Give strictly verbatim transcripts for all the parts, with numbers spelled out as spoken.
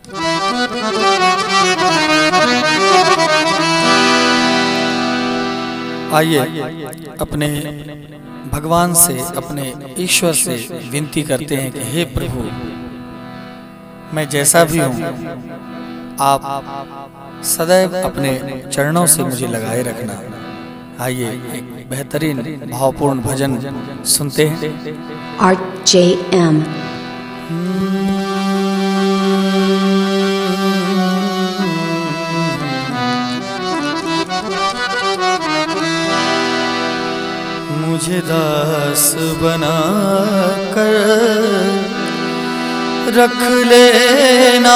आइए अपने भगवान से, अपने ईश्वर से विनती करते हैं कि हे प्रभु, मैं जैसा भी हूँ, आप सदैव अपने चरणों से मुझे लगाए रखना। आइए एक बेहतरीन भावपूर्ण भजन सुनते हैं। आर जे एम मुझे दास बना कर रख लेना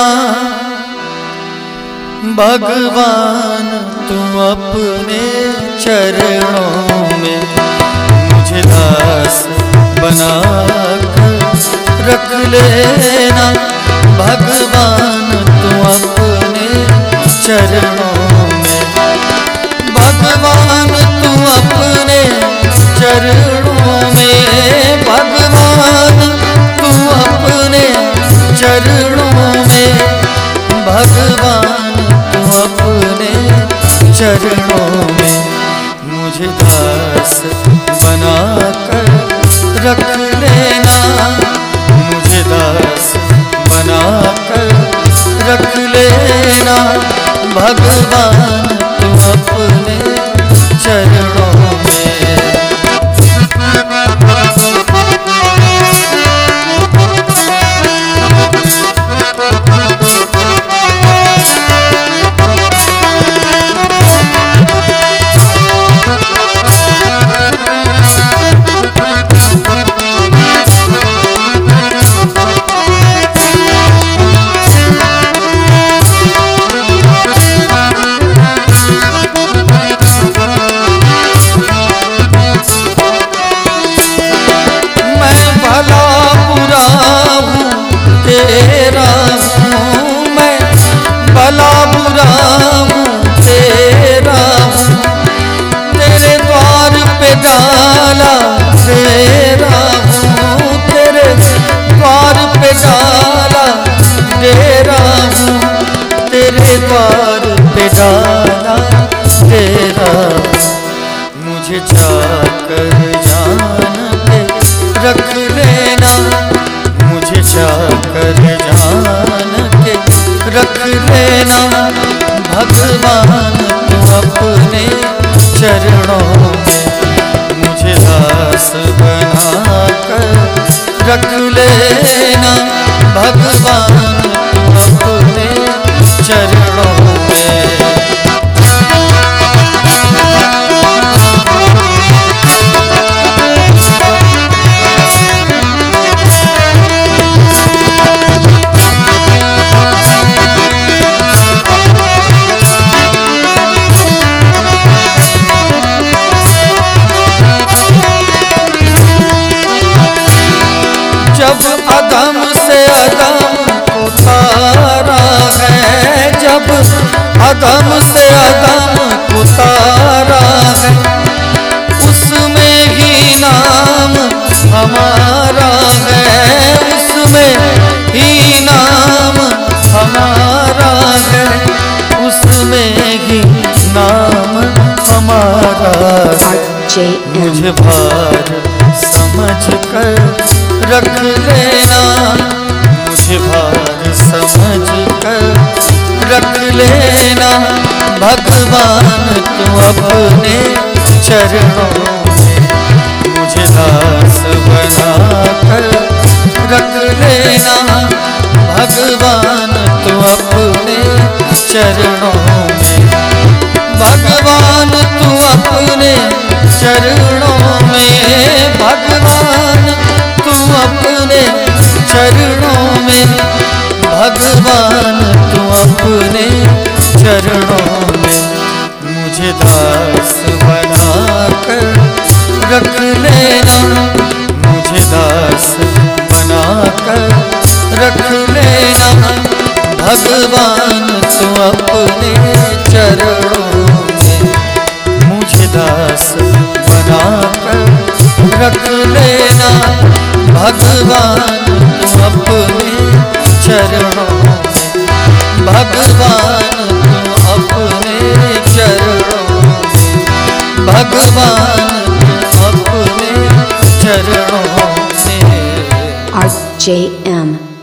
भगवान, तुम अपने चरणों में। मुझे दास बना कर रख लेना भगवान, तुम अपने चरणों में। भगवान तुम अपने चरणों में, भगवान तुम अपने चरणों में, भगवान तुम अपने चरणों में। मुझे दास बना कर रख लेना, मुझे दास बना कर रख लेना भगवान, तुम अपने चरणों में। भला बुरा हूँ तेरा हूँ, तेरे द्वार पे डाला तेरा हूँ, तेरे द्वार पे डाला तेरा हूँ, तेरे द्वार पे डाला तेरा। मुझे जाकर जान के रख लेना, मुझे जाकर जान के रख लेना भगवान, तुम अपने चरणों में। मुझे दास बना कर रख लेना भगवान, तुम अपने चरणों में। जब अदम से अदम उतारा है, जब अदम से अदम उतारा है, उसमें ही नाम हमारा है, उसमें ही नाम हमारा है, उसमें ही नाम हमारा है। मुझे भार समझ कर रख लेना, मुझे भार समझ कर रख लेना भगवान, तुम अपने चरणों में। मुझे दास बना कर रख लेना भगवान, तुम अपने चरणों में। भगवान तुम अपने चरणों में, भगवान तुम अपने चरणों में, भगवान तुम अपने चरणों में। मुझे दास बना कर रख लेना, मुझे दास बना कर रख लेना भगवान, तुम अपने चरणों में। मुझे दास बना कर रख लेना भगवान, तुम अपने चरणों में। भगवान को अपने चरणों में, भगवान को अपने चरणों में। R J M